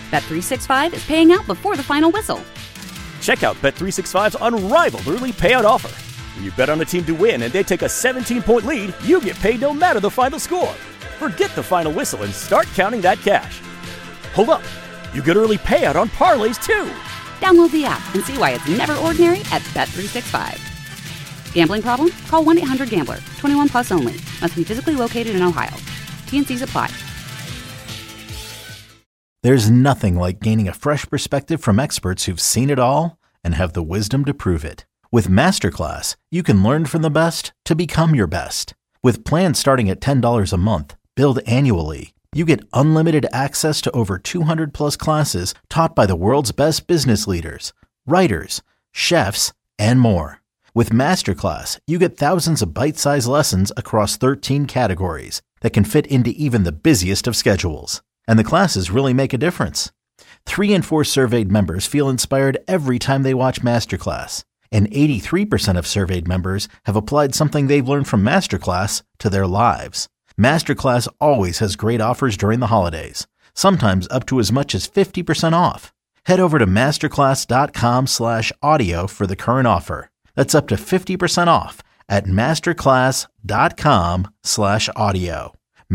Bet365 is paying out before the final whistle. Check out Bet365's unrivaled early payout offer. When you bet on a team to win and they take a 17-point lead, you get paid no matter the final score. Forget the final whistle and start counting that cash. Hold up. You get early payout on parlays, too. Download the app and see why it's never ordinary at Bet365. Gambling problem? Call 1-800-GAMBLER. 21 plus only. Must be physically located in Ohio. T&Cs apply. There's nothing like gaining a fresh perspective from experts who've seen it all and have the wisdom to prove it. With Masterclass, you can learn from the best to become your best. With plans starting at $10 a month, billed annually, you get unlimited access to over 200 plus classes taught by the world's best business leaders, writers, chefs, and more. With Masterclass, you get thousands of bite-sized lessons across 13 categories that can fit into even the busiest of schedules. And the classes really make a difference. 3 in 4 surveyed members feel inspired every time they watch Masterclass. And 83% of surveyed members have applied something they've learned from Masterclass to their lives. Masterclass always has great offers during the holidays, sometimes up to as much as 50% off. Head over to masterclass.com/audio for the current offer. That's up to 50% off at masterclass.com/audio.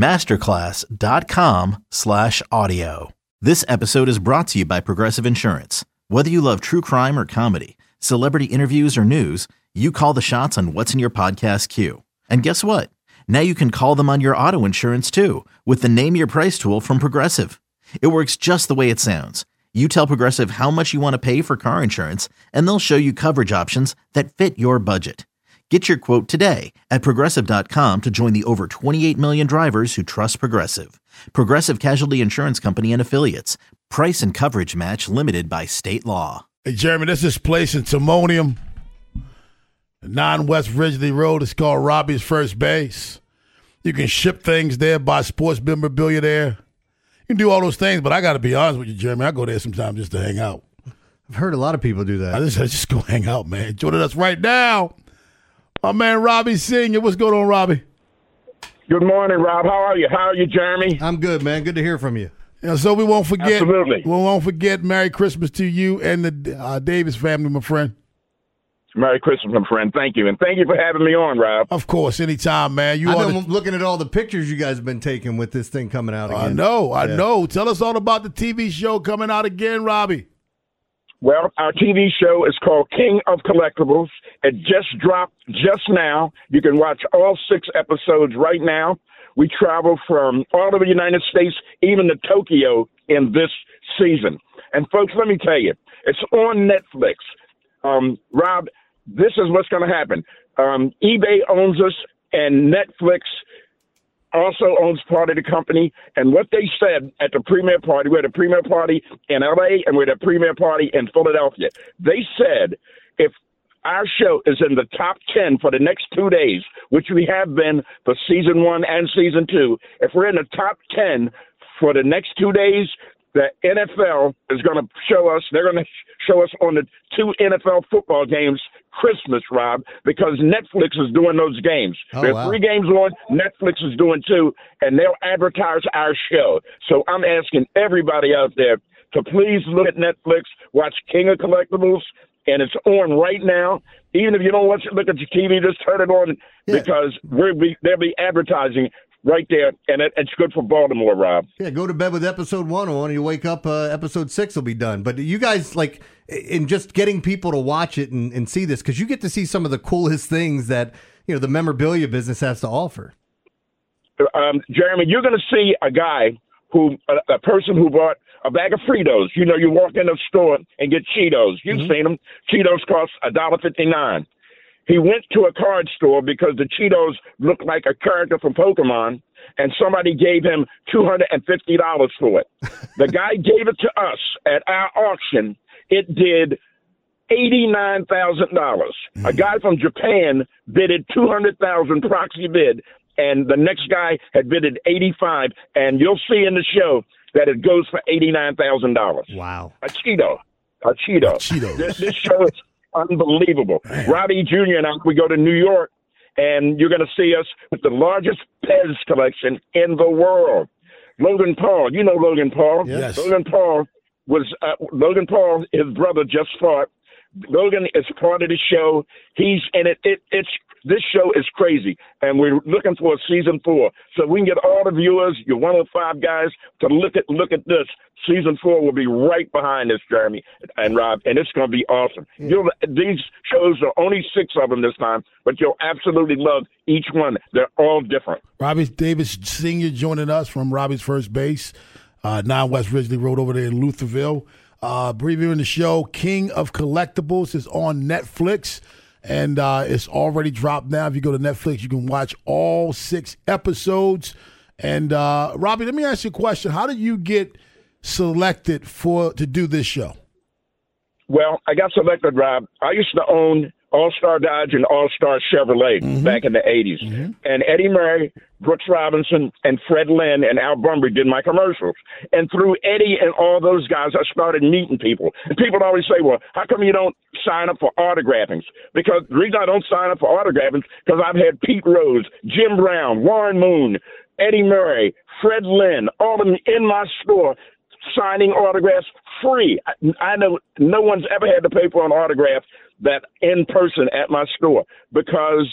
masterclass.com/audio. This episode is brought to you by Progressive Insurance. Whether you love true crime or comedy, celebrity interviews or news, you call the shots on what's in your podcast queue. And guess what? Now you can call them on your auto insurance too with the Name Your Price tool from Progressive. It works just the way it sounds. You tell Progressive how much you want to pay for car insurance, and they'll show you coverage options that fit your budget. Get your quote today at Progressive.com to join the over 28 million drivers who trust Progressive. Progressive Casualty Insurance Company and Affiliates. Price and coverage match limited by state law. Hey, Jeremy, this is place in Timonium, 9 West Ridgely Road. It's called Robbie's First Base. You can ship things there, buy sports memorabilia there. You can do all those things, but I got to be honest with you, Jeremy. I go there sometimes just to hang out. I've heard a lot of people do that. I just go hang out, man. Joining us right now, my man Robbie Senior. What's going on, Robbie? Good morning, Rob. How are you? How are you, Jeremy? I'm good, man. Good to hear from you. Yeah, so we won't forget. Absolutely. We won't forget Merry Christmas to you and the Davis family, my friend. Merry Christmas, my friend. Thank you. And thank you for having me on, Rob. Of course, anytime, man. I've been looking at all the pictures you guys have been taking with this thing coming out again. I know. Tell us all about the TV show coming out again, Robbie. Well, our TV show is called King of Collectibles. It just dropped just now. You can watch all 6 episodes right now. We travel from all over the United States, even to Tokyo in this season. And, folks, let me tell you, it's on Netflix. Rob, this is what's going to happen. eBay owns us, and Netflix also owns part of the company. And what they said at the premiere party, we had a premiere party in L.A. and we had a premiere party in Philadelphia. They said if our show is in the top 10 for the next 2 days, which we have been for season 1 and season 2, if we're in the top 10 for the next 2 days, the NFL is going to show us, they're going to show us on the 2 NFL football games Christmas, Rob, because Netflix is doing those games. There are 3 games on, Netflix is doing 2, and they'll advertise our show. So I'm asking everybody out there to please look at Netflix, watch King of Collectibles, and it's on right now. Even if you don't want to look at your TV, just turn it on because they'll be advertising right there, and it's good for Baltimore, Rob. Yeah, go to bed with episode 1 on, and you wake up, episode 6 will be done. But you guys, like, in just getting people to watch it and see this, because you get to see some of the coolest things that, the memorabilia business has to offer. Jeremy, you're going to see a guy a person who bought a bag of Fritos. You walk in a store and get Cheetos. You've seen them. Cheetos cost $1.59. He went to a card store because the Cheetos looked like a character from Pokemon, and somebody gave him $250 for it. The guy gave it to us at our auction. It did $89,000. A guy from Japan bidded $200,000 proxy bid, and the next guy had bidded $85,000, and you'll see in the show that it goes for $89,000. Wow. A Cheeto. This show is unbelievable. Man. Robbie Jr. and I, we go to New York, and you're going to see us with the largest Pez collection in the world. Logan Paul, you know Logan Paul. Yes. Logan Paul Logan Paul, his brother, just fought. Logan is part of the show. He's in it. This show is crazy, and we're looking for a season 4. So we can get all the viewers, you're one of the 5 guys, to look at this. Season 4 will be right behind this, Jeremy and Rob, and it's going to be awesome. These shows are only 6 of them this time, but you'll absolutely love each one. They're all different. Robbie Davis Sr. joining us from Robbie's First Base, 9 West Ridgely Road over there in Lutherville. Previewing the show, King of Collectibles is on Netflix, and it's already dropped now. If you go to Netflix, you can watch all 6 episodes. And Robbie, let me ask you a question. How did you get selected to do this show? Well, I got selected, Rob. I used to own All-Star Dodge and All-Star Chevrolet back in the 80s. Mm-hmm. And Eddie Murray, Brooks Robinson, and Fred Lynn and Al Bunbury did my commercials. And through Eddie and all those guys, I started meeting people. And people always say, well, how come you don't sign up for autographings? Because the reason I don't sign up for autographings because I've had Pete Rose, Jim Brown, Warren Moon, Eddie Murray, Fred Lynn, all of them in my store signing autographs free. I know no one's ever had to pay for an autograph that in person at my store because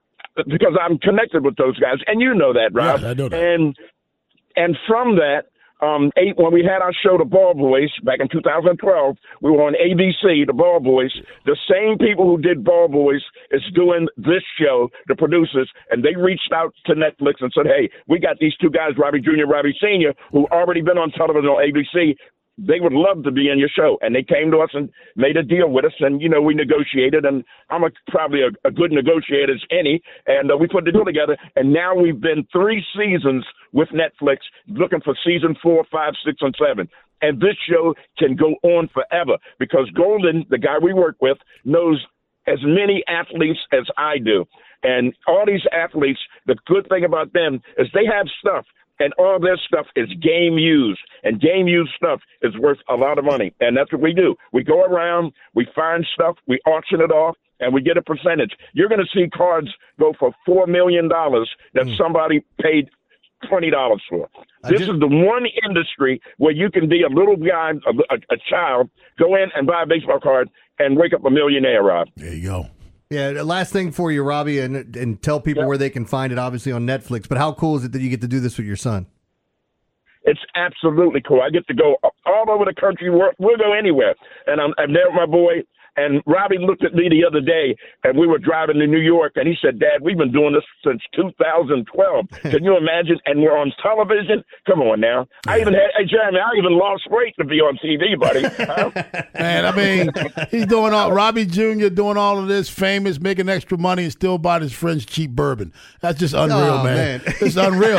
I'm connected with those guys, and you know that, Rob. Yeah, I know that. And from that, when we had our show, The Ball Boys, back in 2012, we were on ABC, The Ball Boys. The same people who did Ball Boys is doing this show, the producers, and they reached out to Netflix and said, hey, we got these 2 guys, Robbie Jr., Robbie Sr., who already been on television on ABC. They would love to be in your show. And they came to us and made a deal with us. And, we negotiated. And I'm probably a good negotiator as any. And we put the deal together. And now we've been 3 seasons with Netflix looking for season 4, 5, 6, and 7. And this show can go on forever because Golden, the guy we work with, knows as many athletes as I do. And all these athletes, the good thing about them is they have stuff. And all their stuff is game used, and game used stuff is worth a lot of money. And that's what we do. We go around, we find stuff, we auction it off, and we get a percentage. You're going to see cards go for $4 million that somebody paid $20 for. This is the one industry where you can be a little guy, a child, go in and buy a baseball card and wake up a millionaire, Rob. There you go. Yeah, last thing for you, Robbie, and tell people where they can find it, obviously, on Netflix. But how cool is it that you get to do this with your son? It's absolutely cool. I get to go all over the country. We'll go anywhere. And I'm there with my boy. And Robbie looked at me the other day, and we were driving to New York, and he said, Dad, we've been doing this since 2012. Can you imagine? And we're on television? Come on now. Jeremy, I even lost weight to be on TV, buddy. Man, I mean, he's doing Robbie Jr. doing all of this, famous, making extra money, and still buying his friends cheap bourbon. That's just unreal, man. It's unreal.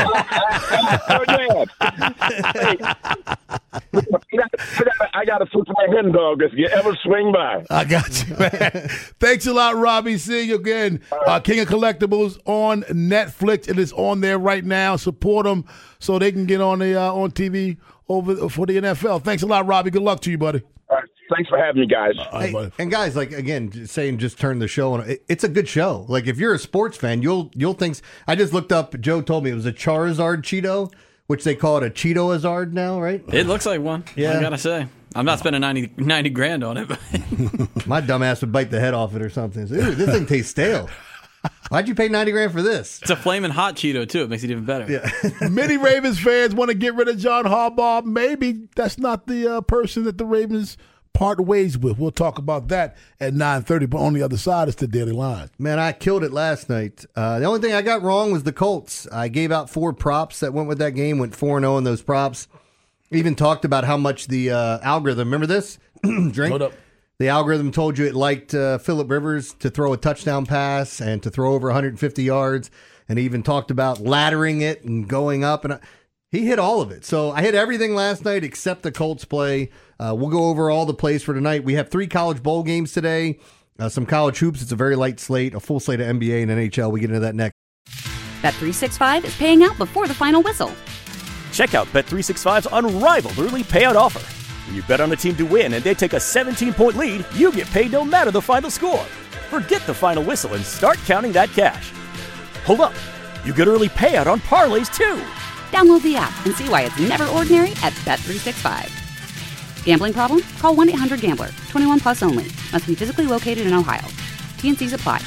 I got a football hen dog if you ever swing by. I got you, man. Thanks a lot, Robbie. See you again. King of Collectibles on Netflix. It is on there right now. Support them so they can get on the on TV for the NFL. Thanks a lot, Robbie. Good luck to you, buddy. All right. Thanks for having me, guys. Hey, and guys, like again, just turn the show on. It's a good show. Like if you're a sports fan, you'll think. I just looked up. Joe told me it was a Charizard Cheeto, which they call it a Cheeto-Azard now, right? It looks like one. Yeah, I gotta say. I'm not spending 90 grand on it. But my dumb ass would bite the head off it or something. Ooh, this thing tastes stale. Why'd you pay 90 grand for this? It's a flaming hot Cheeto, too. It makes it even better. Yeah. Many Ravens fans want to get rid of John Harbaugh. Maybe that's not the person that the Ravens part ways with. We'll talk about that at 9:30, but on the other side is the Daily Line. Man, I killed it last night. The only thing I got wrong was the Colts. I gave out 4 props that went with that game, went 4-0 in those props. Even talked about how much the algorithm, remember this? Drink. Hold up. The algorithm told you it liked Phillip Rivers to throw a touchdown pass and to throw over 150 yards. And he even talked about laddering it and going up. And he hit all of it. So I hit everything last night except the Colts play. We'll go over all the plays for tonight. We have 3 college bowl games today, some college hoops. It's a very light slate, a full slate of NBA and NHL. We get into that next. Bet365 is paying out before the final whistle. Check out Bet365's unrivaled early payout offer. When you bet on a team to win and they take a 17-point lead, you get paid no matter the final score. Forget the final whistle and start counting that cash. Hold up. You get early payout on parlays, too. Download the app and see why it's never ordinary at Bet365. Gambling problem? Call 1-800-GAMBLER. 21 plus only. Must be physically located in Ohio. T&Cs apply.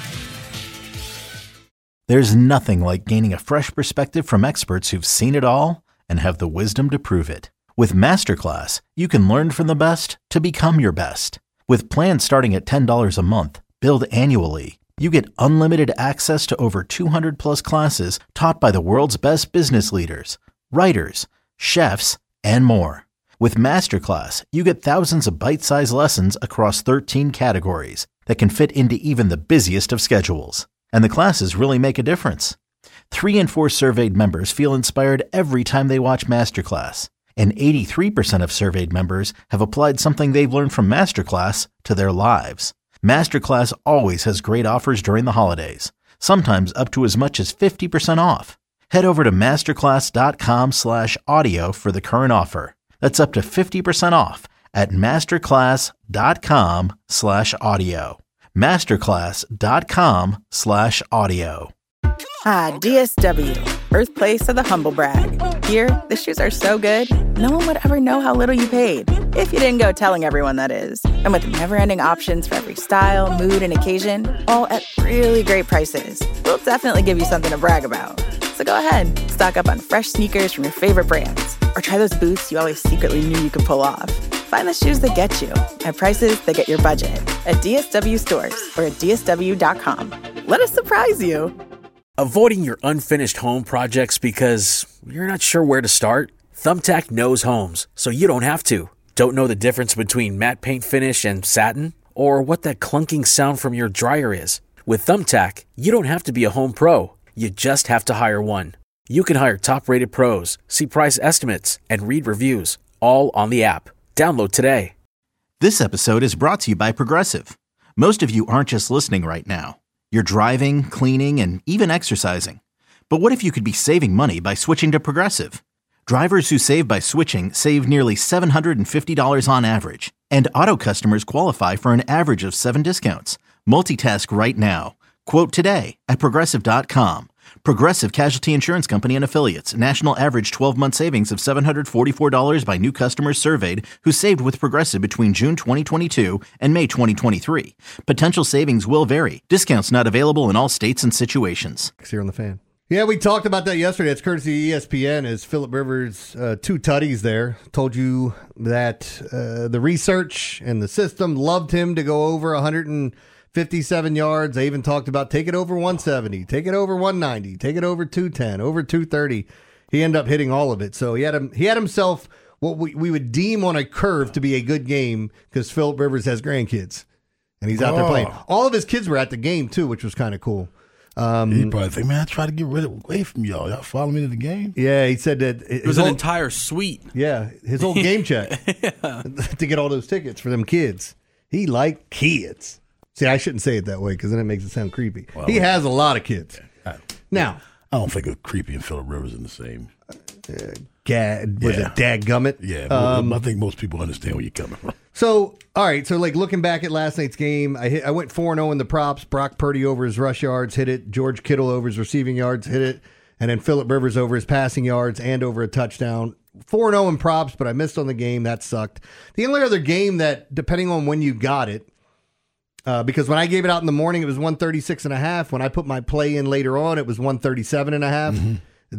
There's nothing like gaining a fresh perspective from experts who've seen it all and have the wisdom to prove it. With Masterclass, you can learn from the best to become your best. With plans starting at $10 a month, billed annually, you get unlimited access to over 200 plus classes taught by the world's best business leaders, writers, chefs, and more. With Masterclass, you get thousands of bite-sized lessons across 13 categories that can fit into even the busiest of schedules. And the classes really make a difference. 3 in 4 surveyed members feel inspired every time they watch Masterclass. And 83% of surveyed members have applied something they've learned from Masterclass to their lives. Masterclass always has great offers during the holidays, sometimes up to as much as 50% off. Head over to masterclass.com/audio for the current offer. That's up to 50% off at masterclass.com/audio. masterclass.com/audio. Ah, DSW, birthplace of the humble brag. Here, the shoes are so good, no one would ever know how little you paid. If you didn't go telling everyone, that is. And with never-ending options for every style, mood, and occasion, all at really great prices, we'll definitely give you something to brag about. So go ahead, stock up on fresh sneakers from your favorite brands, or try those boots you always secretly knew you could pull off. Find the shoes that get you at prices that get your budget at DSW stores or at DSW.com. Let us surprise you. Avoiding your unfinished home projects because you're not sure where to start? Thumbtack knows homes, so you don't have to. Don't know the difference between matte paint finish and satin? Or what that clunking sound from your dryer is? With Thumbtack, you don't have to be a home pro. You just have to hire one. You can hire top-rated pros, see price estimates, and read reviews, all on the app. Download today. This episode is brought to you by Progressive. Most of you aren't just listening right now. You're driving, cleaning, and even exercising. But what if you could be saving money by switching to Progressive? Drivers who save by switching save nearly $750 on average. And auto customers qualify for an average of 7 discounts. Multitask right now. Quote today at Progressive.com. Progressive Casualty Insurance Company and Affiliates. National average 12-month savings of $744 by new customers surveyed who saved with Progressive between June 2022 and May 2023. Potential savings will vary. Discounts not available in all states and situations. Here on the Fan. Yeah, we talked about that yesterday. It's courtesy of ESPN as Phillip Rivers, 2 tutties there, told you that the research and the system loved him to go over 157 yards. They even talked about take it over 170, take it over 190, take it over 210, over 230. He ended up hitting all of it. So he had himself what we would deem on a curve to be a good game because Phillip Rivers has grandkids. And he's out there playing. All of his kids were at the game, too, which was kind of cool. He probably think, man, I try to get away from y'all. Y'all follow me to the game? Yeah, he said that. It was an entire suite. Yeah, his old game check to get all those tickets for them kids. He liked kids. See, I shouldn't say it that way because then it makes it sound creepy. Well, he has a lot of kids. Now, I don't think of creepy and Phillip Rivers in the same. Was it dadgummit? Yeah, I think most people understand where you're coming from. So, all right, so like looking back at last night's game, I went 4-0 in the props. Brock Purdy over his rush yards, hit it. George Kittle over his receiving yards, hit it. And then Phillip Rivers over his passing yards and over a touchdown. 4-0 in props, but I missed on the game. That sucked. The only other game that, depending on when you got it, because when I gave it out in the morning, it was 136.5. When I put my play in later on, it was 137.5. Mm-hmm.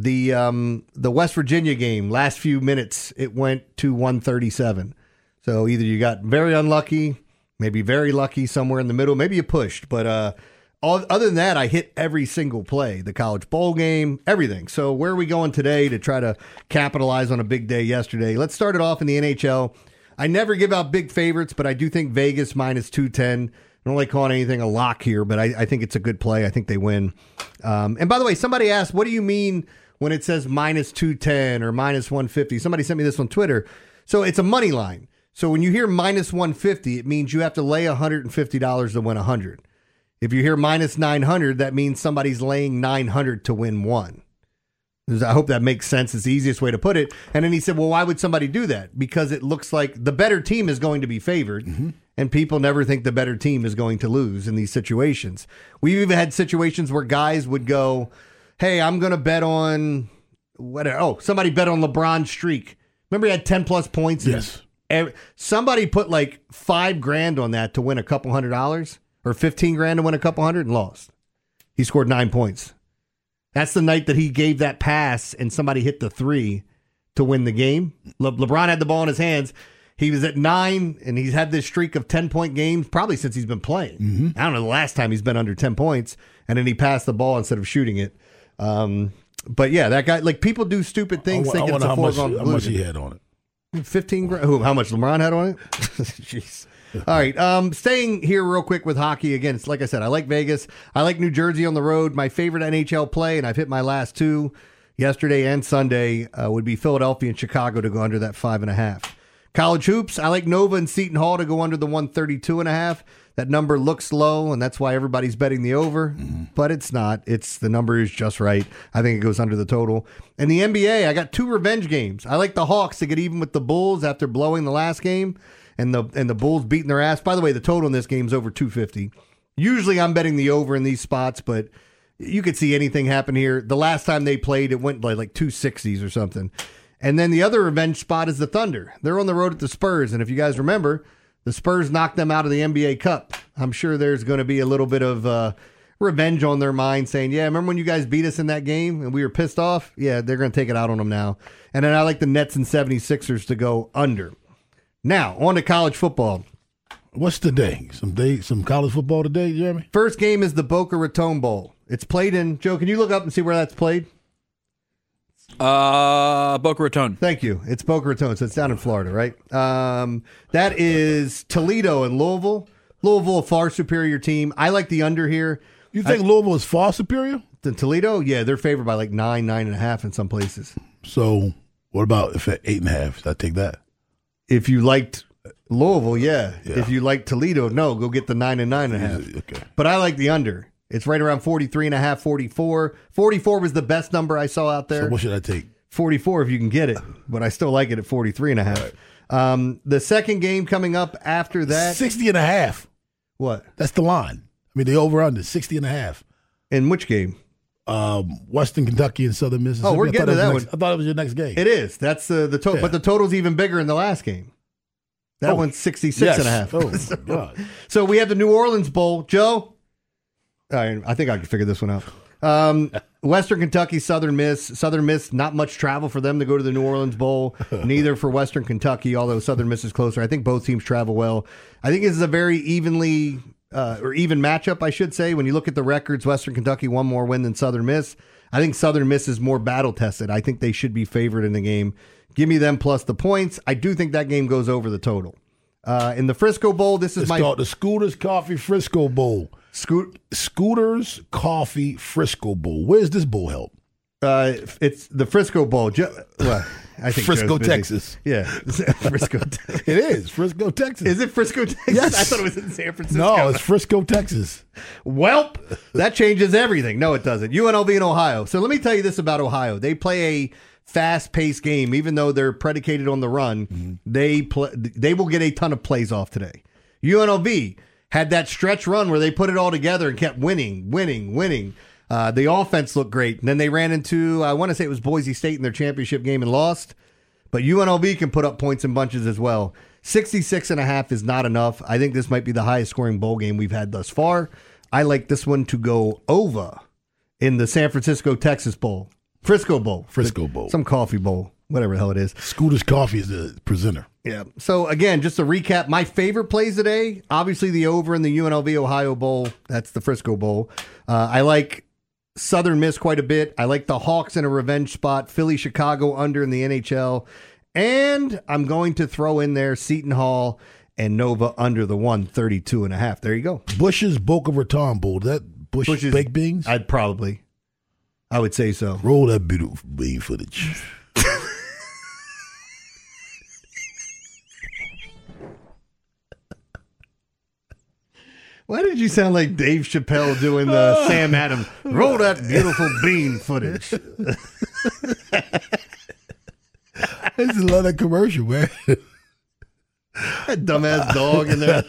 The West Virginia game, last few minutes, it went to 137. So either you got very unlucky, maybe very lucky somewhere in the middle, maybe you pushed. But other than that, I hit every single play, the college bowl game, everything. So where are we going today to try to capitalize on a big day yesterday? Let's start it off in the NHL. I never give out big favorites, but I do think Vegas minus 210. I don't like calling anything a lock here, but I think it's a good play. I think they win. And by the way, somebody asked, what do you mean when it says minus 210 or minus 150? Somebody sent me this on Twitter. So it's a money line. So when you hear minus 150, it means you have to lay $150 to win 100. If you hear minus 900, that means somebody's laying 900 to win 1. I hope that makes sense. It's the easiest way to put it. And then he said, well, why would somebody do that? Because it looks like the better team is going to be favored, and people never think the better team is going to lose in these situations. We've even had situations where guys would go, hey, I'm going to bet on whatever. Oh, somebody bet on LeBron's streak. Remember he had 10-plus points in Somebody put like $5,000 on that to win a couple $100 or $15,000 to win a couple $100 and lost. He scored 9 points. That's the night that he gave that pass and somebody hit the 3 to win the game. LeBron had the ball in his hands. He was at 9, and he's had this streak of 10-point games probably since he's been playing. Mm-hmm. I don't know the last time he's been under 10 points, and then he passed the ball instead of shooting it. But yeah, that guy, like, people do stupid things thinking it's a foregone conclusion. How much he had on it? $15,000. How much LeBron had on it? Jeez. All right. Staying here real quick with hockey. Again, it's like I said, I like Vegas. I like New Jersey on the road. My favorite NHL play, and I've hit my last 2 yesterday and Sunday, would be Philadelphia and Chicago to go under that 5.5. College hoops, I like Nova and Seton Hall to go under the 132.5. That number looks low, and that's why everybody's betting the over, but it's not. The number is just right. I think it goes under the total. And the NBA, I got 2 revenge games. I like the Hawks to get even with the Bulls after blowing the last game, and the Bulls beating their ass. By the way, the total in this game is over 250. Usually I'm betting the over in these spots, but you could see anything happen here. The last time they played, it went by like 260s or something. And then the other revenge spot is the Thunder. They're on the road at the Spurs, and if you guys remember, the Spurs knocked them out of the NBA Cup. I'm sure there's going to be a little bit of revenge on their mind, saying, yeah, remember when you guys beat us in that game and we were pissed off? Yeah, they're going to take it out on them now. And then I like the Nets and 76ers to go under. Now, on to college football. What's today? Some college football today, Jeremy? First game is the Boca Raton Bowl. It's played in, Joe, can you look up and see where that's played? Boca Raton. Thank you. It's Boca Raton, so it's down in Florida, right? That is Toledo and Louisville. Louisville, a far superior team. I like the under here. You think Louisville is far superior than Toledo? Yeah, they're favored by like 9.5 in some places. So what about if at 8.5? Should I take that? If you liked Louisville, yeah. If you like Toledo, no, go get the 9 and 9.5. Okay. But I like the under. It's right around 43.5, 44. 44 was the best number I saw out there. So what should I take? 44 if you can get it, but I still like it at 43.5. Right. The second game coming up after that. 60.5. What? That's the line. I mean, the over-under, 60.5. In which game? Western Kentucky and Southern Mississippi. Oh, we're getting to that one. I thought it was your next game. It is. That's the total. Yeah. But the total's even bigger in the last game. That one's 66.5. Oh, my God. So we have the New Orleans Bowl. Joe? I think I can figure this one out. Western Kentucky, Southern Miss. Southern Miss, not much travel for them to go to the New Orleans Bowl. Neither for Western Kentucky, although Southern Miss is closer. I think both teams travel well. I think this is a very even matchup, I should say. When you look at the records, Western Kentucky one more win than Southern Miss. I think Southern Miss is more battle-tested. I think they should be favored in the game. Give me them plus the points. I do think that game goes over the total. In the Frisco Bowl, it's called the Scooters Coffee Frisco Bowl. Scooters Coffee Frisco Bowl. Where's this bowl held? It's the Frisco Bowl. I think Frisco, Texas. Yeah, Frisco. It is Frisco, Texas. Is it Frisco, Texas? Yes. I thought it was in San Francisco. No, it's Frisco, Texas. Welp, that changes everything. No, it doesn't. UNLV in Ohio. So let me tell you this about Ohio. They play a fast-paced game, even though they're predicated on the run. Mm-hmm. They will get a ton of plays off today. UNLV had that stretch run where they put it all together and kept winning. The offense looked great. And then they ran into, I want to say it was Boise State in their championship game and lost. But UNLV can put up points in bunches as well. 66.5 is not enough. I think this might be the highest scoring bowl game we've had thus far. I like this one to go over in the San Francisco, Texas Bowl. Frisco Bowl. Some coffee bowl. Whatever the hell it is. Scooter's Coffee is the presenter. Yeah. So, again, just to recap, my favorite plays today, obviously the over in the UNLV Ohio Bowl. That's the Frisco Bowl. I like Southern Miss quite a bit. I like the Hawks in a revenge spot. Philly, Chicago under in the NHL. And I'm going to throw in there Seton Hall and Nova under the 132.5. There you go. Bush's Boca Raton Bowl. That Bush's baked beans? I would say so. Roll that beautiful bean footage. Why did you sound like Dave Chappelle doing the Sam Adams? Roll that beautiful bean footage. This is a lot of commercial, man. That dumbass dog in there.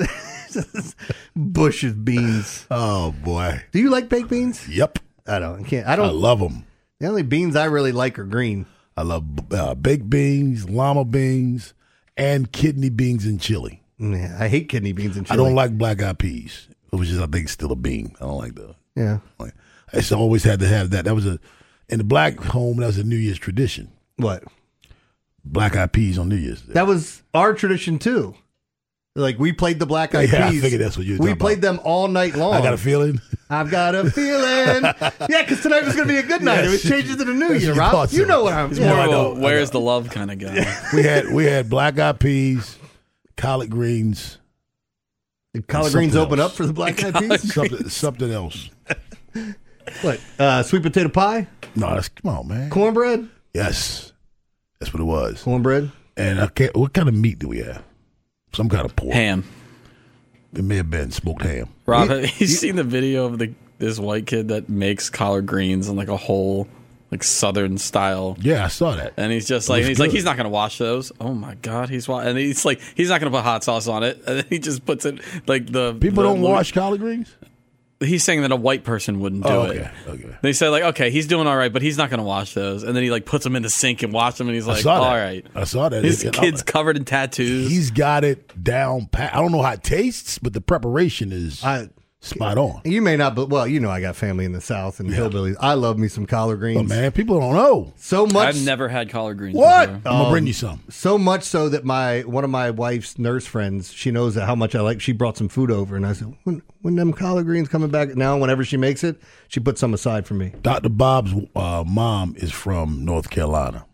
Bush's beans. Oh, boy. Do you like baked beans? Yep. I love them. The only beans I really like are green. I love baked beans, llama beans, and kidney beans and chili. Yeah, I hate kidney beans and chili. I don't like black eyed peas, which is I think still a bean. I don't like those. Yeah, I just always had to have that. That was in the black home. That was a New Year's tradition. What? Black eyed peas on New Year's Day. That was our tradition too. Like we played the black eyed peas. I figured that's what you were talking We played them all night long. I got a feeling. I've got a feeling. Yeah, because tonight was going to be a good night. Yes. It changes to the New Year, Rob. You know what I'm saying. It's more of a where's the love kind of guy. We had black eyed peas, collard greens. Did collard greens open up for the black eyed peas? Something else. What? Sweet potato pie? No, come on, man. Cornbread? Yes, that's what it was. Cornbread. And what kind of meat do we have? Some kind of pork. Ham. It may have been smoked ham. Rob, have you seen the video of this white kid that makes collard greens in like a whole like Southern style? Yeah, I saw that. And he's just like, he's not going to wash those. Oh my God, and he's like, he's not going to put hot sauce on it. And then he just puts it like people don't wash collard greens. He's saying that a white person wouldn't do it. Okay. They say like, okay, he's doing all right, but he's not going to wash those. And then he like puts them in the sink and washes them, and he's like, all right. I saw that. His kid's covered in tattoos. He's got it down pat. I don't know how it tastes, but the preparation is spot on. You may not, but well, you know, I got family in the South and hillbillies. I love me some collard greens. Oh, man, people don't know so much. I've never had collard greens. What? Before. I'm gonna bring you some. So much so that one of my wife's nurse friends, she knows how much I like. She brought some food over, and I said, when them collard greens coming back now, whenever she makes it, she puts some aside for me. Dr. Bob's mom is from North Carolina,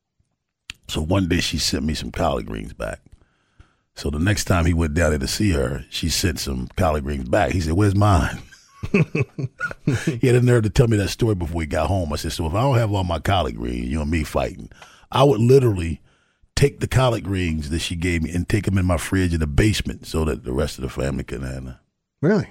so one day she sent me some collard greens back. So the next time he went down there to see her, she sent some collard greens back. He said, "Where's mine?" He had the nerve to tell me that story before he got home. I said, "So if I don't have all my collard greens, you and me fighting, I would literally take the collard greens that she gave me and take them in my fridge in the basement so that the rest of the family can have them." Really?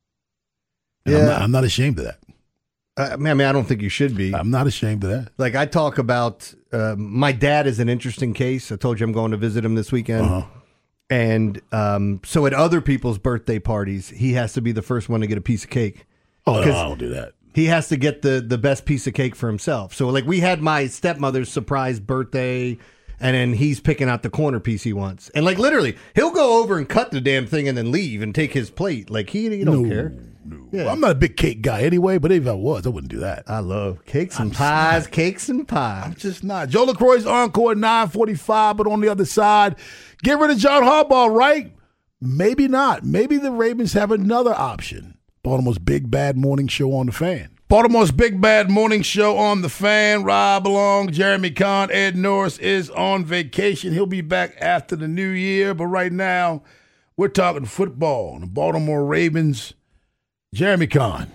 And yeah. I'm not ashamed of that. I mean, I don't think you should be. I'm not ashamed of that. Like I talk about, my dad is an interesting case. I told you I'm going to visit him this weekend. Uh-huh. And so at other people's birthday parties, he has to be the first one to get a piece of cake. Oh, no, I don't do that. He has to get the best piece of cake for himself. So like we had my stepmother's surprise birthday, and then he's picking out the corner piece he wants. And like literally, he'll go over and cut the damn thing and then leave and take his plate. Like he don't care. No. Yeah. Well, I'm not a big cake guy anyway, but if I was, I wouldn't do that. I love cakes and pies, cakes and pies. I'm just not. Joe LaCroix's encore at 9:45, but on the other side, get rid of John Harbaugh, right? Maybe not. Maybe the Ravens have another option. Baltimore's Big Bad Morning Show on the Fan. Baltimore's Big Bad Morning Show on the Fan. Rob Long, Jeremy Kahn, Ed Norris is on vacation. He'll be back after the new year, but right now we're talking football. The Baltimore Ravens. Jeremy Kahn.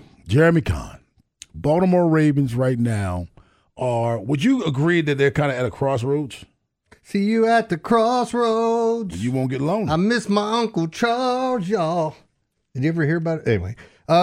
Baltimore Ravens right now are, would you agree that they're kind of at a crossroads? See you at the crossroads. You won't get lonely. I miss my Uncle Charles, y'all. Did you ever hear about it? Anyway,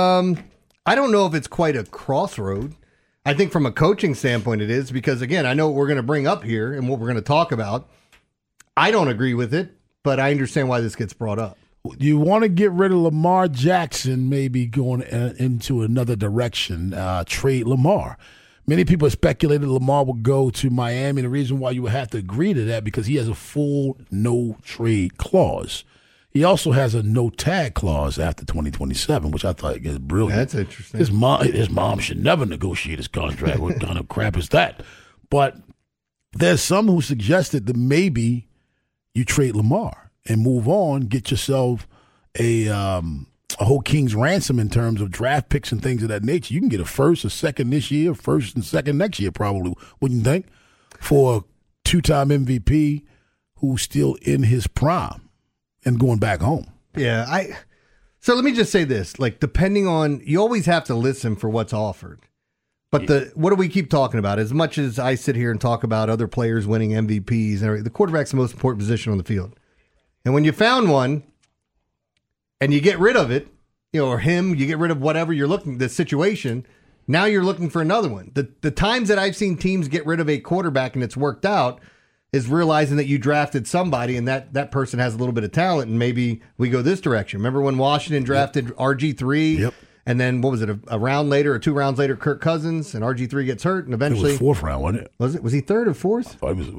I don't know if it's quite a crossroad. I think from a coaching standpoint it is, because, again, I know what we're going to bring up here and what we're going to talk about. I don't agree with it, but I understand why this gets brought up. You want to get rid of Lamar Jackson, maybe going into another direction, trade Lamar. Many people speculated Lamar would go to Miami. The reason why you would have to agree to that, because he has a full no-trade clause. He also has a no-tag clause after 2027, which I thought is brilliant. That's interesting. His mom should never negotiate his contract. What kind of crap is that? But there's some who suggested that maybe you trade Lamar and move on, get yourself a whole king's ransom in terms of draft picks and things of that nature. You can get a first, a second this year, first and second next year probably, wouldn't you think? For a two-time MVP who's still in his prime and going back home. Yeah, so let me just say this. Like, depending on, you always have to listen for what's offered. But what do we keep talking about? As much as I sit here and talk about other players winning MVPs, and everything, the quarterback's the most important position on the field. And when you found one and you get rid of it, or him, you get rid of whatever you're looking, the situation, now you're looking for another one. The times that I've seen teams get rid of a quarterback and it's worked out is realizing that you drafted somebody and that person has a little bit of talent, and maybe we go this direction. Remember when Washington drafted RG3? Yep. And then, what was it, a round later or 2 rounds later, Kirk Cousins, and RG3 gets hurt, and eventually... It was 4th round, wasn't it? Was it? Was he 3rd or 4th? I thought it was, well...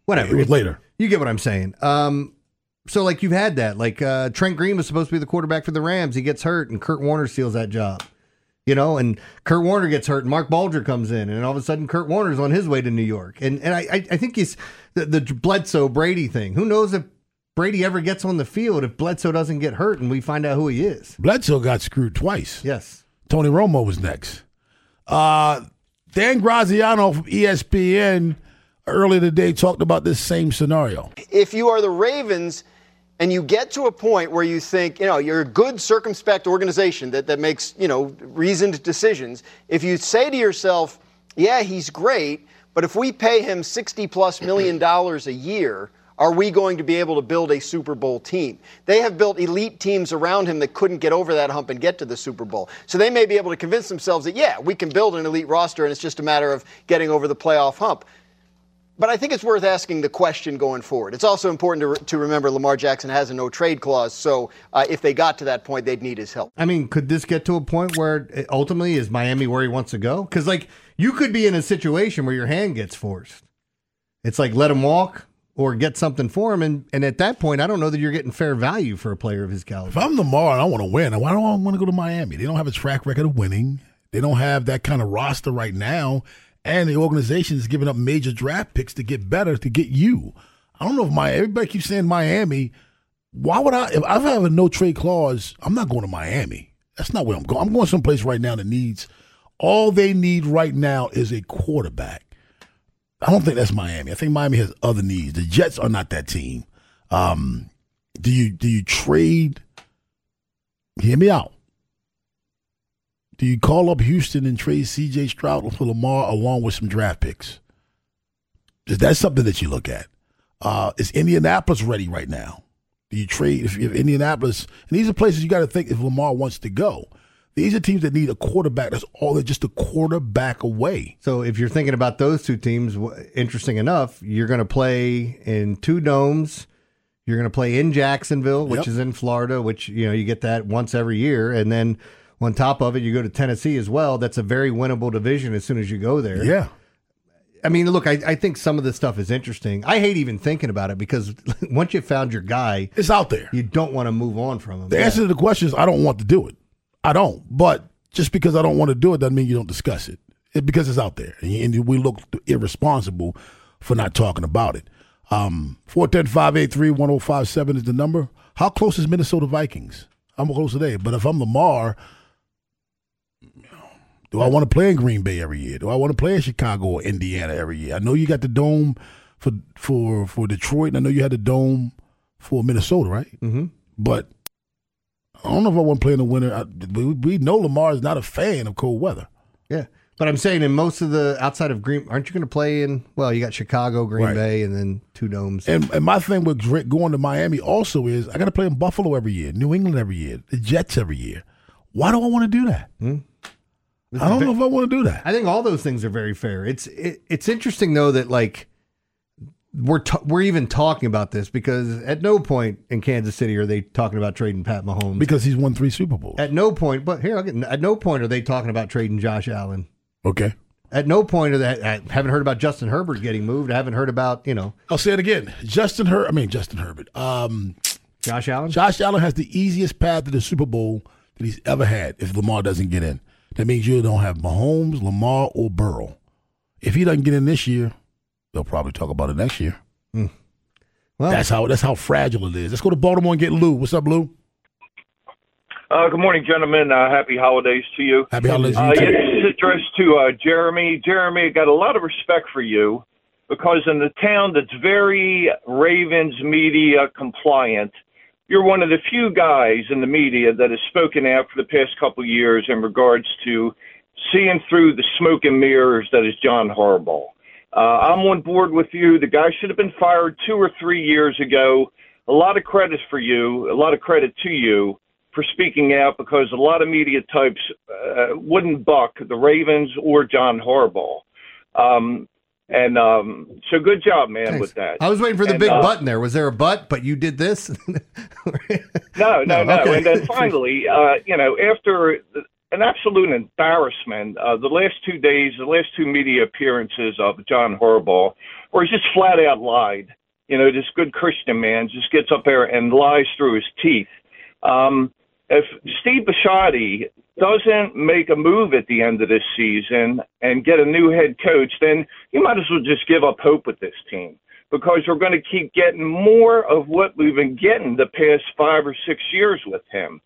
whatever. It was later. You get what I'm saying. So, like, you've had that. Like, Trent Green was supposed to be the quarterback for the Rams. He gets hurt, and Kurt Warner steals that job. You know, and Kurt Warner gets hurt, and Mark Bulger comes in, and all of a sudden Kurt Warner's on his way to New York. And I think he's the Bledsoe-Brady thing. Who knows if Brady ever gets on the field if Bledsoe doesn't get hurt and we find out who he is. Bledsoe got screwed twice. Yes. Tony Romo was next. Dan Graziano from ESPN earlier today talked about this same scenario. If you are the Ravens and you get to a point where you think, you're a good, circumspect organization that makes, reasoned decisions, if you say to yourself, yeah, he's great, but if we pay him $60+ million a year, are we going to be able to build a Super Bowl team? They have built elite teams around him that couldn't get over that hump and get to the Super Bowl. So they may be able to convince themselves that, yeah, we can build an elite roster and it's just a matter of getting over the playoff hump. But I think it's worth asking the question going forward. It's also important to remember Lamar Jackson has a no-trade clause, so if they got to that point, they'd need his help. I mean, could this get to a point where ultimately is Miami where he wants to go? Because, like, you could be in a situation where your hand gets forced. It's like let him walk or get something for him, and at that point, I don't know that you're getting fair value for a player of his caliber. If I'm Lamar and I want to win, why do I want to go to Miami? They don't have a track record of winning. They don't have that kind of roster right now. And the organization is giving up major draft picks to get better, to get you. I don't know if everybody keeps saying Miami. Why would if I have a no-trade clause, I'm not going to Miami. That's not where I'm going. I'm going someplace right now that all they need right now is a quarterback. I don't think that's Miami. I think Miami has other needs. The Jets are not that team. Do you trade? Hear me out. Do you call up Houston and trade C.J. Stroud for Lamar along with some draft picks? That's something that you look at. Is Indianapolis ready right now? Do you trade if Indianapolis? And these are places you got to think if Lamar wants to go. These are teams that need a quarterback. That's all. They're just a quarterback away. So if you're thinking about those two teams, interesting enough, you're going to play in two domes. You're going to play in Jacksonville, which is in Florida, which you get that once every year, and then on top of it, you go to Tennessee as well. That's a very winnable division as soon as you go there. Yeah. I mean, look, I think some of this stuff is interesting. I hate even thinking about it because once you found your guy, it's out there. You don't want to move on from him. The answer to the question is I don't want to do it. I don't. But just because I don't want to do it doesn't mean you don't discuss it. Because it's out there. And we look irresponsible for not talking about it. 410-583-1057 is the number. How close is Minnesota Vikings? I'm close today. But if I'm Lamar, do I want to play in Green Bay every year? Do I want to play in Chicago or Indiana every year? I know you got the dome for Detroit, and I know you had the dome for Minnesota, right? Mm-hmm. But I don't know if I want to play in the winter. We know Lamar is not a fan of cold weather. Yeah, but I'm saying in most of the outside of Green, aren't you going to play in? Well, you got Chicago, Green Bay, and then two domes. And my thing with going to Miami also is I got to play in Buffalo every year, New England every year, the Jets every year. Why do I want to do that? I don't know if I want to do that. I think all those things are very fair. It's interesting though that like we're even talking about this because at no point in Kansas City are they talking about trading Pat Mahomes because he's won 3 Super Bowls. At no point, but at no point are they talking about trading Josh Allen. Okay. At no point are that. I haven't heard about Justin Herbert getting moved. I haven't heard about I'll say it again. Justin Herbert. Josh Allen. Josh Allen has the easiest path to the Super Bowl that he's ever had if Lamar doesn't get in. That means you don't have Mahomes, Lamar, or Burrow. If he doesn't get in this year, they'll probably talk about it next year. Well, that's how fragile it is. Let's go to Baltimore and get Lou. What's up, Lou? Good morning, gentlemen. Happy holidays to you. Happy holidays to you. This is addressed to Jeremy. Jeremy, I got a lot of respect for you because in the town that's very Ravens media compliant, you're one of the few guys in the media that has spoken out for the past couple of years in regards to seeing through the smoke and mirrors that is John Harbaugh. I'm on board with you. The guy should have been fired 2 or 3 years ago. A lot of credit for you, a lot of credit to you for speaking out because a lot of media types wouldn't buck the Ravens or John Harbaugh. So good job, man. Thanks. With that. I was waiting for the big button there. Was there a but you did this? No. Okay. And then finally, after an absolute embarrassment. The last 2 days, the last two media appearances of John Harbaugh, where he's just flat out lied. This good Christian man just gets up there and lies through his teeth. If Steve Bisciotti doesn't make a move at the end of this season and get a new head coach, then you might as well just give up hope with this team, because we're going to keep getting more of what we've been getting the past 5 or 6 years with him.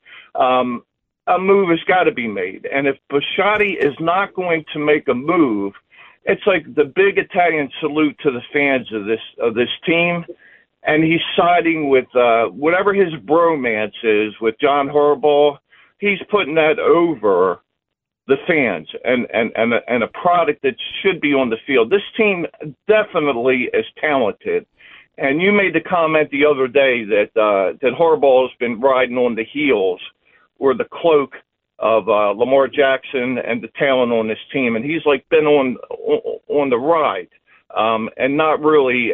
A move has got to be made. And if Bisciotti is not going to make a move, it's like the big Italian salute to the fans of this team. And he's siding with whatever his bromance is with John Harbaugh. He's putting that over the fans and a product that should be on the field. This team definitely is talented. And you made the comment the other day that Harbaugh has been riding on the heels or the cloak of Lamar Jackson and the talent on this team, and he's like been on the ride, and not really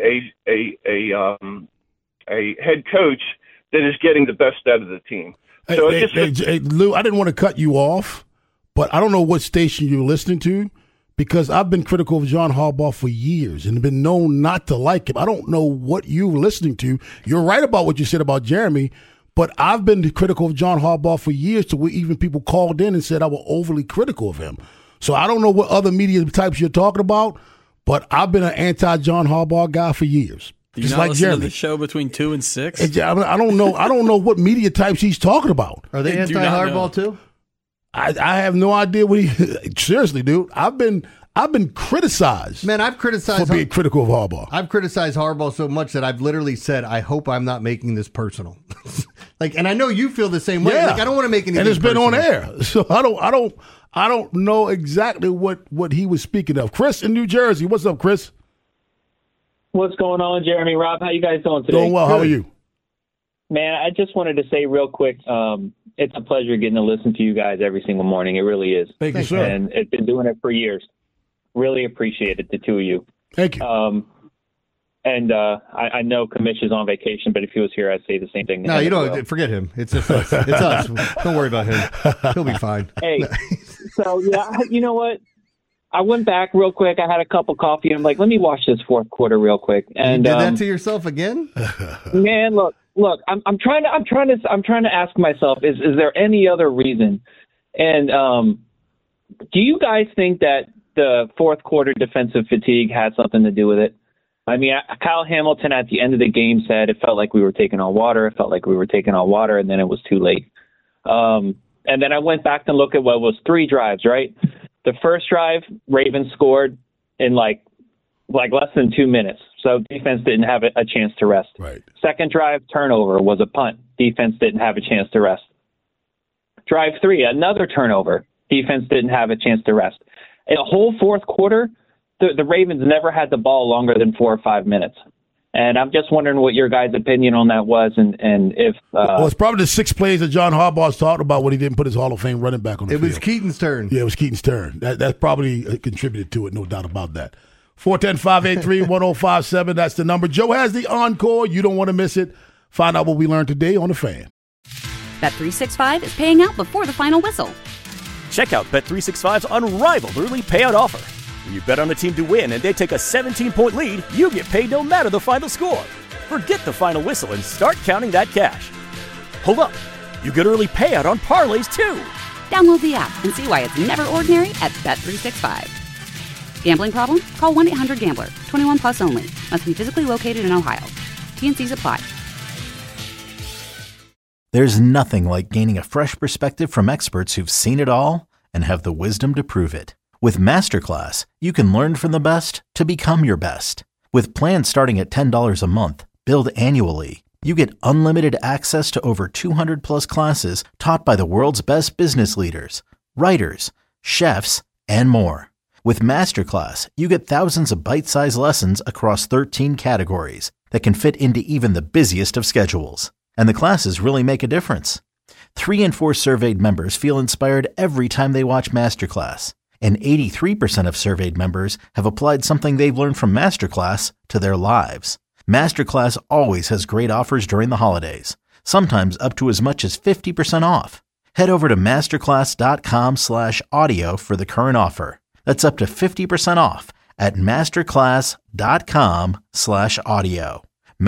a head coach that is getting the best out of the team. So hey, Lou, I didn't want to cut you off, but I don't know what station you're listening to, because I've been critical of John Harbaugh for years and been known not to like him. I don't know what you're listening to. You're right about what you said about Jeremy, but I've been critical of John Harbaugh for years, to where even people called in and said I was overly critical of him. So I don't know what other media types you're talking about, but I've been an anti-John Harbaugh guy for years. Do you just not like listen Jeremy. to the show between 2 and 6? I don't know. I don't know what media types he's talking about. Are they anti-Harbaugh too? I have no idea what he. Seriously, dude, I've been criticized. Man, I've criticized for being critical of Harbaugh. I've criticized Harbaugh so much that I've literally said, "I hope I'm not making this personal." And I know you feel the same way. Yeah. I don't want to make anything. And it's been personal. on air, so I don't know exactly what he was speaking of. Chris in New Jersey, what's up, Chris? What's going on, Jeremy, Rob? How you guys doing today? Doing well. How are you? Man, I just wanted to say real quick, it's a pleasure getting to listen to you guys every single morning. It really is. Thank you, sir. And it's been doing it for years. Really appreciate it, the two of you. Thank you. I know Kamish is on vacation, but if he was here, I'd say the same thing. No, you don't. Forget him. It's just us. It's us. Don't worry about him. He'll be fine. Hey, so, yeah, you know what? I went back real quick. I had a cup of coffee, and I'm like, let me watch this fourth quarter real quick. And you did that to yourself again? Man, look. I'm trying to ask myself, is there any other reason? And do you guys think that the fourth quarter defensive fatigue had something to do with it? I mean, Kyle Hamilton at the end of the game said it felt like we were taking on water. It felt like we were taking on water, and then it was too late. And then I went back to look at what was 3 drives, right? The first drive, Ravens scored in like less than 2 minutes. So defense didn't have a chance to rest. Right. Second drive, turnover, was a punt. Defense didn't have a chance to rest. Drive 3, another turnover. Defense didn't have a chance to rest. In a whole fourth quarter, the Ravens never had the ball longer than 4 or 5 minutes. And I'm just wondering what your guys' opinion on that was, and if well, it's probably the 6 plays that John Harbaugh's talked about when he didn't put his Hall of Fame running back on the field. It was Keaton's turn. Yeah, it was Keaton's turn. That probably contributed to it, no doubt about that. 410-583-1057, that's the number. Joe has the encore. You don't want to miss it. Find out what we learned today on The Fan. Bet365 is paying out before the final whistle. Check out Bet365's unrivaled early payout offer. When you bet on a team to win and they take a 17-point lead, you get paid no matter the final score. Forget the final whistle and start counting that cash. Hold up. You get early payout on parlays, too. Download the app and see why it's never ordinary at Bet365. Gambling problem? Call 1-800-GAMBLER. 21 plus only. Must be physically located in Ohio. T&Cs apply. There's nothing like gaining a fresh perspective from experts who've seen it all and have the wisdom to prove it. With Masterclass, you can learn from the best to become your best. With plans starting at $10 a month, billed annually, you get unlimited access to over 200 plus classes taught by the world's best business leaders, writers, chefs, and more. With Masterclass, you get thousands of bite-sized lessons across 13 categories that can fit into even the busiest of schedules. And the classes really make a difference. 3 in 4 surveyed members feel inspired every time they watch Masterclass. And 83% of surveyed members have applied something they've learned from Masterclass to their lives. Masterclass always has great offers during the holidays, sometimes up to as much as 50% off. Head over to masterclass.com/audio for the current offer. That's up to 50% off at masterclass.com/audio.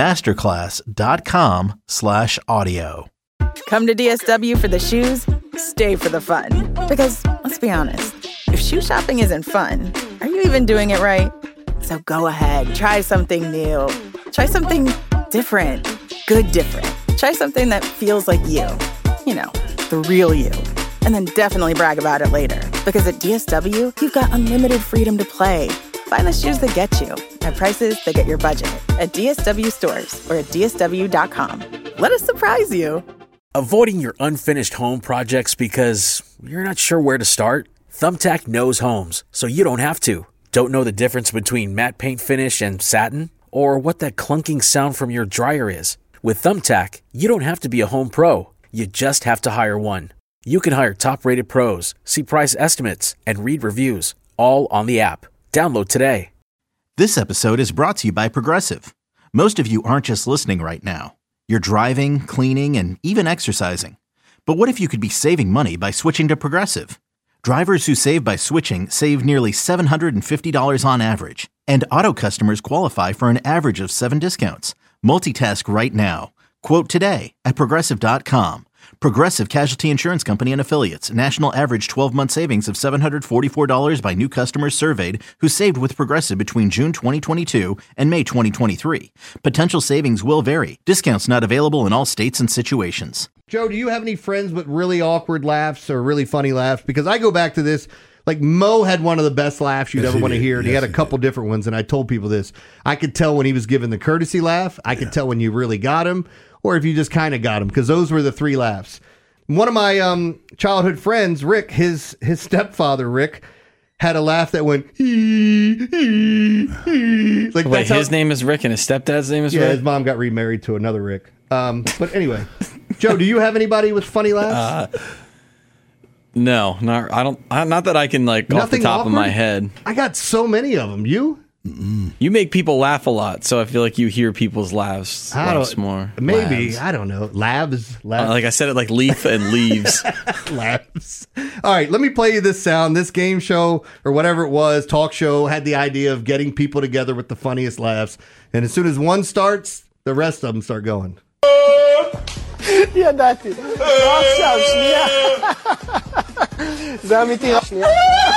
masterclass.com/audio. Come to DSW for the shoes, stay for the fun. Because, let's be honest, if shoe shopping isn't fun, are you even doing it right? So go ahead, try something new. Try something different. Good different. Try something that feels like you. You know, the real you. And then definitely brag about it later. Because at DSW, you've got unlimited freedom to play. Find the shoes that get you at prices that get your budget at DSW stores or at DSW.com. Let us surprise you. Avoiding your unfinished home projects because you're not sure where to start? Thumbtack knows homes, so you don't have to. Don't know the difference between matte paint finish and satin? Or what that clunking sound from your dryer is? With Thumbtack, you don't have to be a home pro. You just have to hire one. You can hire top-rated pros, see price estimates, and read reviews, all on the app. Download today. This episode is brought to you by Progressive. Most of you aren't just listening right now. You're driving, cleaning, and even exercising. But what if you could be saving money by switching to Progressive? Drivers who save by switching save nearly $750 on average. And auto customers qualify for an average of 7 discounts. Multitask right now. Quote today at Progressive.com. Progressive Casualty Insurance Company and Affiliates. National average 12-month savings of $744 by new customers surveyed who saved with Progressive between June 2022 and May 2023. Potential savings will vary. Discounts not available in all states and situations. Joe, do you have any friends with really awkward laughs or really funny laughs? Because I go back to this. Like, Mo had one of the best laughs you'd ever want to hear. And he had a couple different ones, and I told people this. I could tell when he was giving the courtesy laugh. I could tell when you really got him, or if you just kind of got him, because those were the 3 laughs. One of my childhood friends, Rick, his stepfather, Rick, had a laugh that went, like, wait, his name is Rick and his stepdad's name is Rick? Yeah, his mom got remarried to another Rick. But anyway, Joe, do you have anybody with funny laughs? No, not that I can, like, Nothing off the top awkward? of my head. I got so many of them. You? You make people laugh a lot, so I feel like you hear people's laughs more. Maybe. Labs. I don't know. Labs. Like I said it like leaf and leaves. Labs. All right, let me play you this sound. This game show, or whatever it was, talk show, had the idea of getting people together with the funniest laughs. And as soon as one starts, the rest of them start going. ידעתי. עכשיו, שנייה. זה אמיתי, רק שנייה.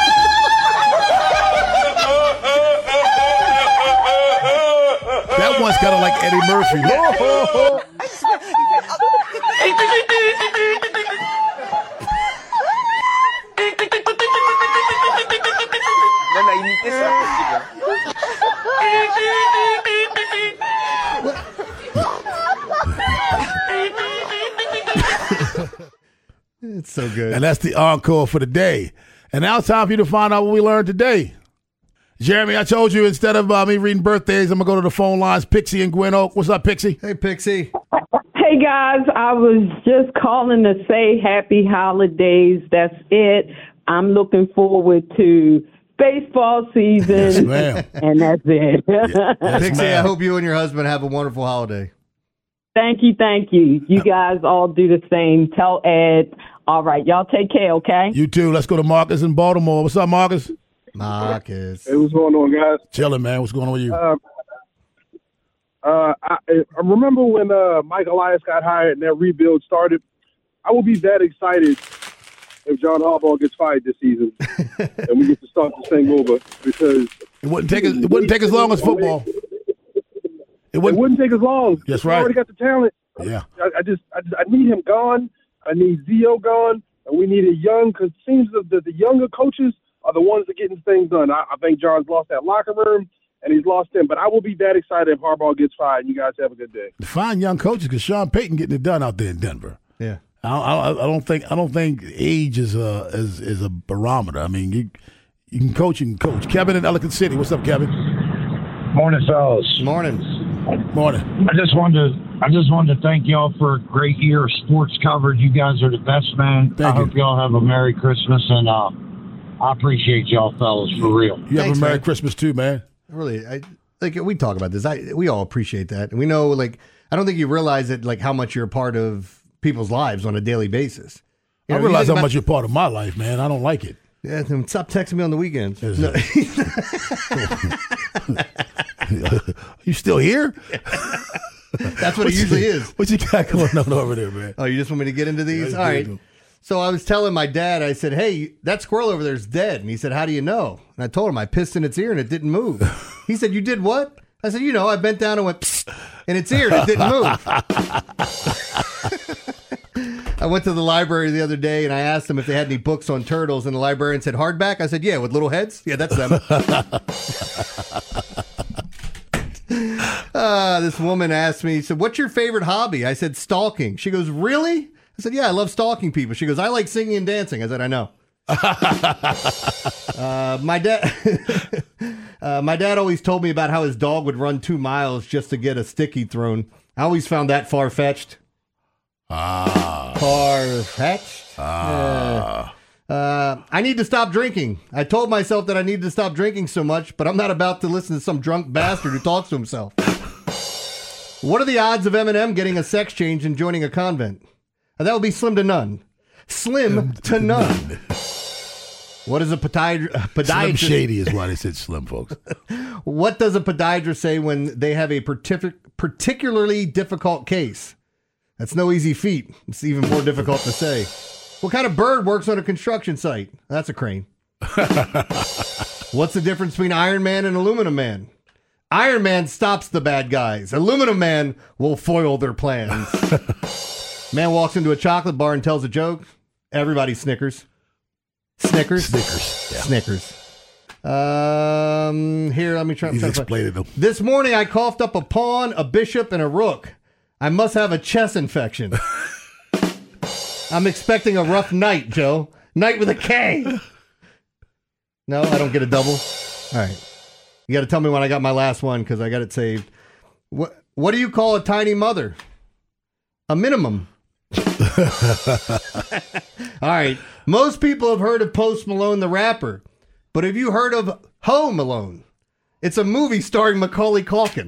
That one's kind of like Eddie Murphy. It's so good. And that's the encore for the day. And now it's time for you to find out what we learned today. Jeremy, I told you instead of me reading birthdays, I'm going to go to the phone lines. Pixie and Gwen Oak. What's up, Pixie? Hey, Pixie. Hey, guys. I was just calling to say happy holidays. That's it. I'm looking forward to baseball season. Yes, ma'am. And that's it. Yes, Pixie, ma'am. I hope you and your husband have a wonderful holiday. Thank you. Thank you. You guys all do the same. Tell Ed. All right. Y'all take care, okay? You too. Let's go to Marcus in Baltimore. What's up, Marcus? Marcus. Hey, what's going on, guys? Chilling, man. What's going on with you? I remember when Mike Elias got hired and that rebuild started. I will be that excited if John Harbaugh gets fired this season and we get to start this thing over, because it wouldn't take as long as football. It wouldn't take as long. That's We right. already got the talent. Yeah. I need him gone. I need Zio gone, and we need a young, because it seems that the younger coaches are the ones that are getting things done. I think John's lost that locker room, and he's lost him. But I will be that excited if Harbaugh gets fired. And you guys have a good day. Fine young coaches, because Sean Payton getting it done out there in Denver. Yeah. I don't think age is a barometer. I mean, you can coach. Kevin in Ellicott City. What's up, Kevin? Morning, fellas. Morning. Morning. I just wanted to thank y'all for a great year of sports coverage. You guys are the best, man. I hope y'all have a Merry Christmas, and I appreciate y'all, fellas, for real. You have a Merry Christmas too, man. Really, we talk about this. We all appreciate that, and we know. I don't think you realize it, how much you're a part of people's lives on a daily basis. I realize how much you're part of my life, man. I don't like it. Yeah, then stop texting me on the weekends. No. You still here? That's what it usually is. What you got going on over there, man? Oh, you just want me to get into these? Yeah, All right. do. So I was telling my dad, I said, hey, that squirrel over there is dead. And he said, how do you know? And I told him I pissed in its ear and it didn't move. He said, you did what? I said, I bent down and went psst in its ear and it didn't move. I went to the library the other day and I asked them if they had any books on turtles, and the librarian said, hardback? I said, yeah, with little heads? Yeah, that's them. This woman asked me, said, what's your favorite hobby? I said, stalking. She goes, really? I said, yeah, I love stalking people. She goes, I like singing and dancing. I said, I know. My dad always told me about how his dog would run 2 miles just to get a sticky thrown. I always found that far-fetched. Far-fetched? I need to stop drinking. I told myself that I needed to stop drinking so much, but I'm not about to listen to some drunk bastard who talks to himself. What are the odds of Eminem getting a sex change and joining a convent? That would be slim to none. Slim to none. What is a podiatrist? Slim Shady is why they said slim, folks. What does a podiatrist say when they have a particularly difficult case? That's no easy feat. It's even more difficult to say. What kind of bird works on a construction site? That's a crane. What's the difference between Iron Man and Aluminum Man? Iron Man stops the bad guys. Aluminum Man will foil their plans. Man walks into a chocolate bar and tells a joke. Everybody snickers. Snickers? Snickers. Yeah. Snickers. Here, let me try. He's explaining them. This morning I coughed up a pawn, a bishop, and a rook. I must have a chest infection. I'm expecting a rough night, Joe. Night with a K. No, I don't get a double. All right. You got to tell me when I got my last one because I got it saved. What do you call a tiny mother? A minimum. All right. Most people have heard of Post Malone the rapper, but have you heard of Ho Malone? It's a movie starring Macaulay Culkin.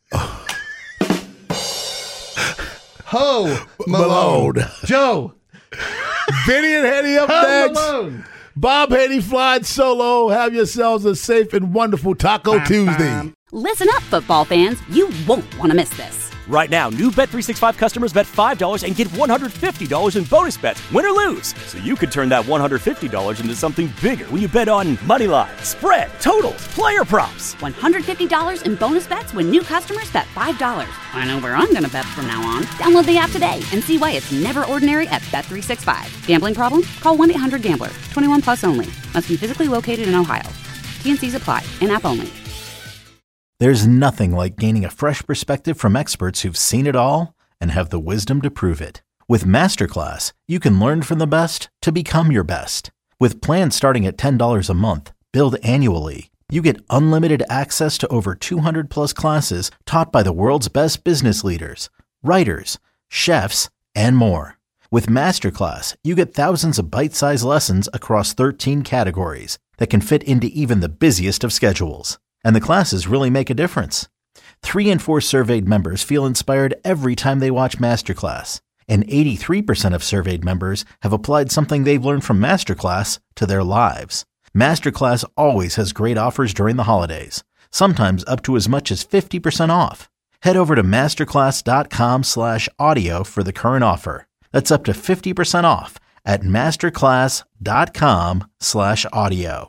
Ho Malone. Joe. Vinny and Henny up next. Malone. Bob Henny flying solo. Have yourselves a safe and wonderful Taco Tuesday. Listen up, football fans. You won't want to miss this. Right now, new Bet365 customers bet $5 and get $150 in bonus bets, win or lose. So you could turn that $150 into something bigger when you bet on money line, spread, totals, player props. $150 in bonus bets when new customers bet $5. I know where I'm going to bet from now on. Download the app today and see why it's never ordinary at Bet365. Gambling problem? Call 1-800-GAMBLER. 21 plus only. Must be physically located in Ohio. T&Cs apply. In-app only. There's nothing like gaining a fresh perspective from experts who've seen it all and have the wisdom to prove it. With Masterclass, you can learn from the best to become your best. With plans starting at $10 a month, billed annually, you get unlimited access to over 200 plus classes taught by the world's best business leaders, writers, chefs, and more. With Masterclass, you get thousands of bite-sized lessons across 13 categories that can fit into even the busiest of schedules. And the classes really make a difference. 3 in 4 surveyed members feel inspired every time they watch Masterclass. And 83% of surveyed members have applied something they've learned from Masterclass to their lives. Masterclass always has great offers during the holidays, sometimes up to as much as 50% off. Head over to masterclass.com/audio for the current offer. That's up to 50% off at masterclass.com/audio.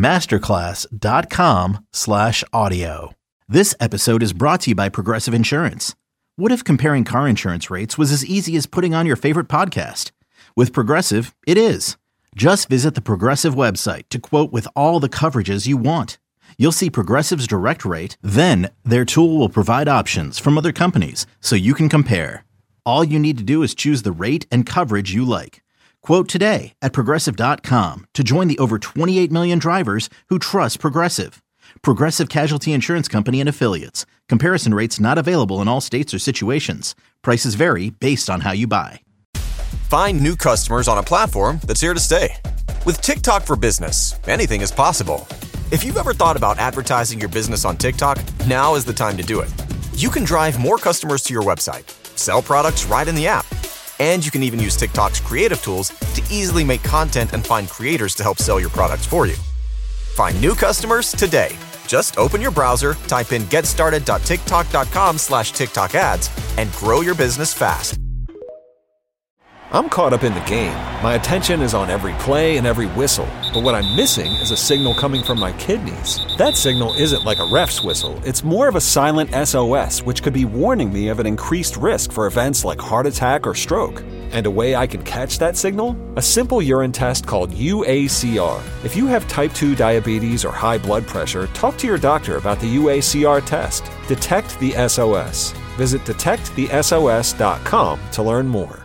masterclass.com/audio. This episode is brought to you by Progressive Insurance. What if comparing car insurance rates was as easy as putting on your favorite podcast? With Progressive, it is. Just visit the Progressive website to quote with all the coverages you want. You'll see Progressive's direct rate, then their tool will provide options from other companies so you can compare. All you need to do is choose the rate and coverage you like. Quote today at Progressive.com to join the over 28 million drivers who trust Progressive. Progressive Casualty Insurance Company and Affiliates. Comparison rates not available in all states or situations. Prices vary based on how you buy. Find new customers on a platform that's here to stay. With TikTok for Business, anything is possible. If you've ever thought about advertising your business on TikTok, now is the time to do it. You can drive more customers to your website, sell products right in the app, And you can even use TikTok's creative tools to easily make content and find creators to help sell your products for you. Find new customers today. Just open your browser, type in getstarted.tiktok.com/TikTok ads, and grow your business fast. I'm caught up in the game. My attention is on every play and every whistle. But what I'm missing is a signal coming from my kidneys. That signal isn't like a ref's whistle. It's more of a silent SOS, which could be warning me of an increased risk for events like heart attack or stroke. And a way I can catch that signal? A simple urine test called UACR. If you have type 2 diabetes or high blood pressure, talk to your doctor about the UACR test. Detect the SOS. Visit detectthesos.com to learn more.